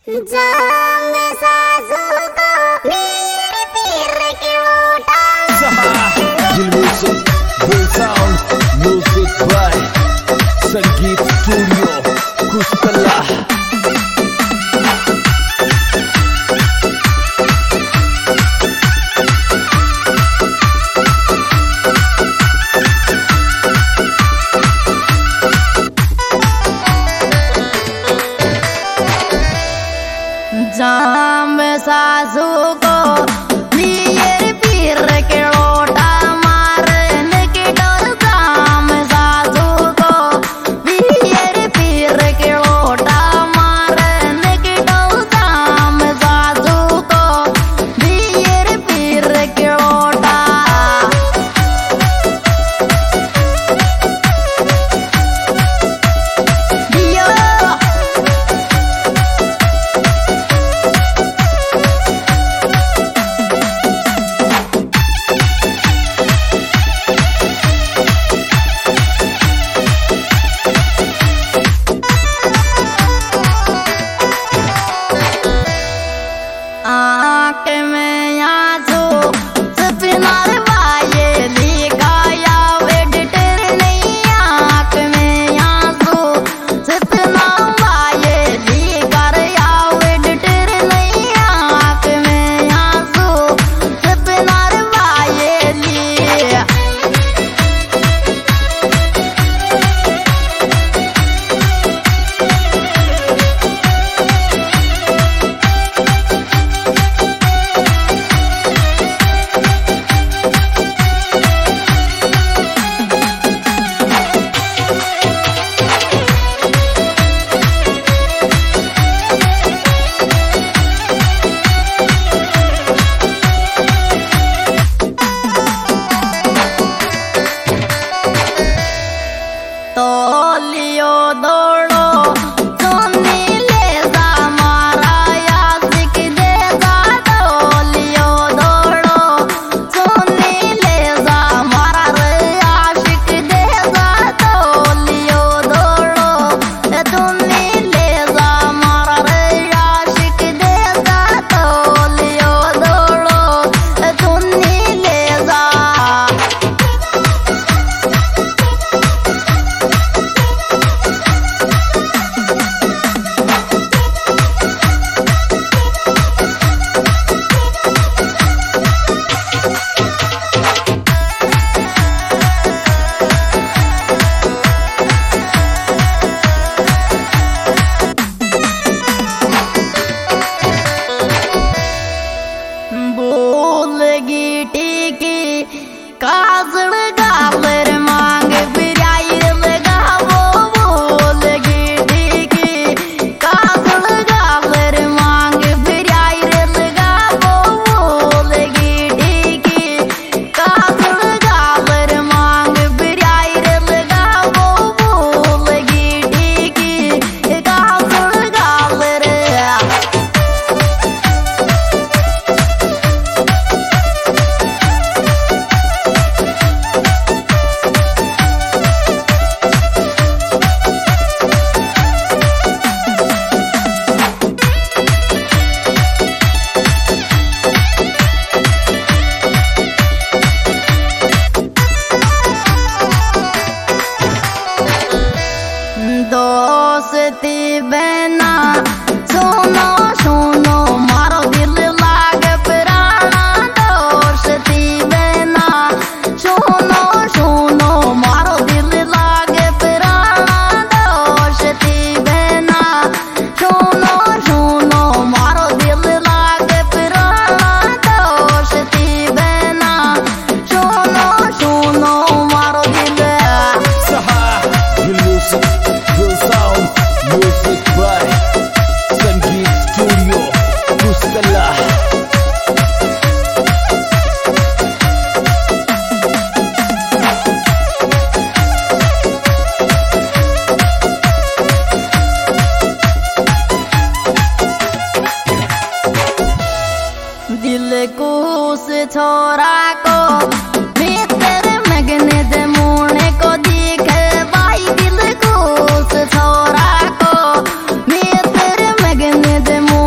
जाम साजू को मेरे पीर के उठा म्यूजिक बाय संगीत स्टूडियो कुस्तला। जाम सासू को मेरे पीर के लोटा मारने के डर। जाम सासू को मेरे पीर के लोटा मारने के डर। जाम सासू को मेरे पीर के लोटा। आँख में आंसू सपना वाये दिखाया एडिटर नहीं। आँख में आंसू सपना वाये दिखाया एडिटर नहीं। आँख में आंसू सपना वाये दिया। तोलियो दौड़ो सोनी ले जा मारा यासिक दे जा। तोलियो दौड़ो सोनी ले जा मारा रे आशिक दे जा। तोलियो दौड़ो सोनी ले जा मारा रे आशिक दे जा। तोलियो दौड़ो सोनी ले जा। बोल गीटी की काजल गावर मांग बिराई लगा वो। बोल गीटी की काजल गावर मांग बिराई लगा वो। बोल गीटी की काजल गावर मांग बिराई लगा वो। बोल गीटी की काजल गावर। दोस्ती बहना सुनो सुनो मारो दिल लाग पुराना। दोस्ती बहना सुनो सुनो मारो दिल लाग पुराना। दोस्ती बहना सुनो सुनो मारो दिल लाग पुराना। दोस्ती बहना सुनो सुनो मारो दिल। म्यूजिक बाय संगीत स्टूडियो कुस्तला। दिल को उस छोरा को भीतर मगने दे मुड़ने को दिखे भाई। दिल को उस छोरा को भीतर मगने दे मुड़ने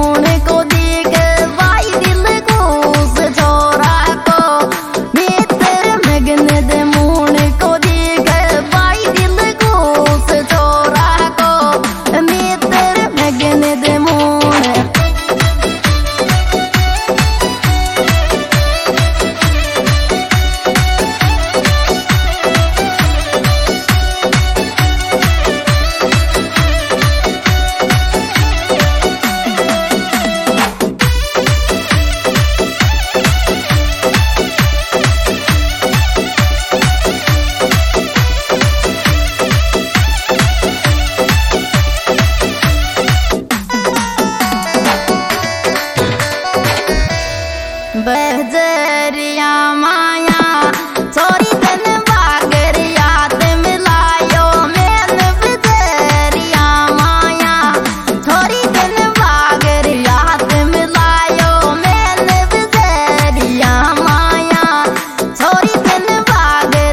मोड़ बजरिया माया छोरी तन बागर याद मिलायो मैंने बजरिया माया छोरी तन बागर याद मिलायो मैंने बजरिया माया छोरी तन बागर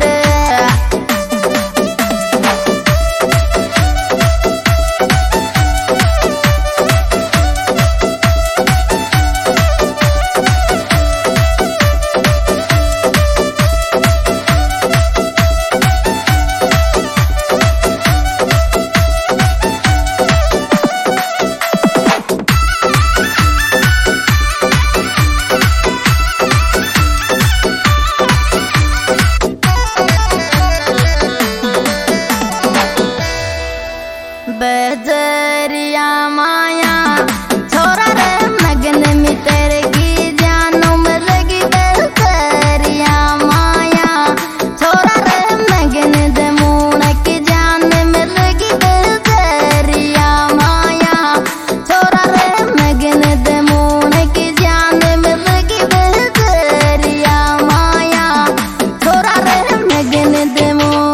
बजरिया माया छोरा रे मगन में तेरे की जानों में लगी बजरिया माया छोरा रे मगन दे मुन की जान में लगी बजरिया माया छोरा रे मगन दे मुन की जान में लगी बजरिया माया छोरा रे मगन दे मुन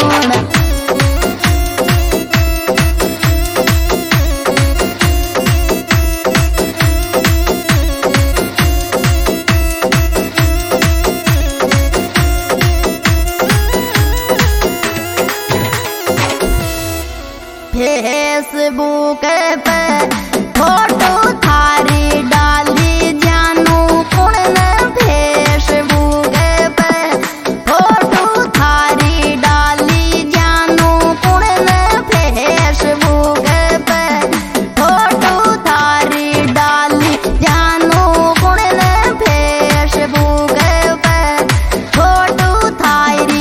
फेसबुक पे फोटो थारी डाली जानू कुण न फेसबुक पे फोटो थारी डाली जानू कुण न फेसबुक पे फोटो थारी डाली जानू कुण न फेसबुक पे फोटो थारी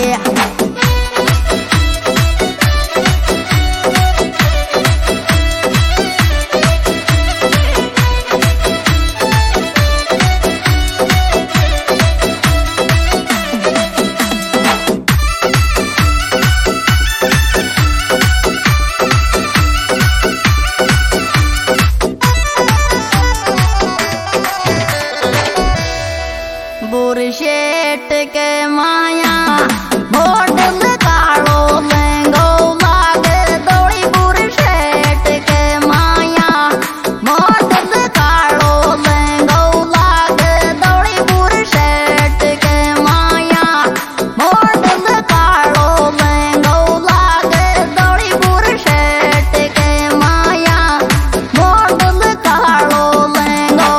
बुरशेट के माया मोडल कालो लेंगो लागे दौड़ी बुरशेट के माया मोडल कालो लेंगो लागे दौड़ी बुरशेट के माया मोडल कालो लेंगो लागे दौड़ी बुरशेट के माया मोडल कालो लेंगो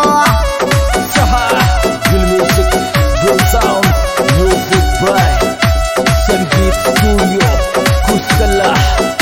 Sound music by Sangeet Studio Kusala.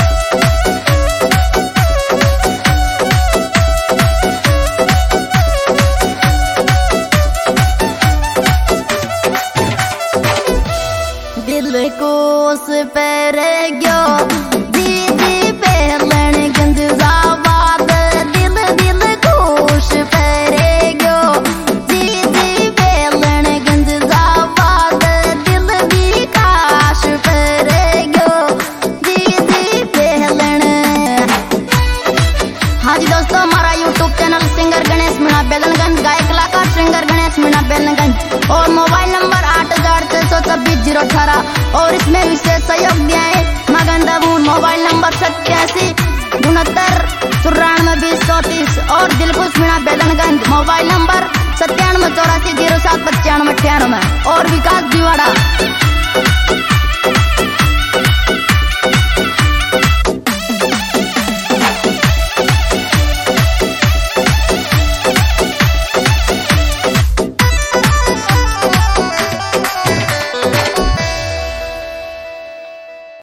दिल को उस पर गयो दीदी पहलन गंजाबाद दिल दिल खुश पर गयो दीदी पहलन गंजाबाद दिल विकास पर गयो दीदी पहलन। हाँ जी दोस्तों, हमारा YouTube channel singer Ganesh Meena Belanganj, गायक कलाकार सिंगर गणेश मीणा बेलनगंज और मोबाइल नंबर 86262018 और इसमें विशेष सहयोग दिया है मगन दबून। मोबाइल नंबर 87 69 94 20 34 और दिलखुश मीणा बेलनगंज। मोबाइल नंबर 97 84 07 95 98 और विकास दिवाड़ा।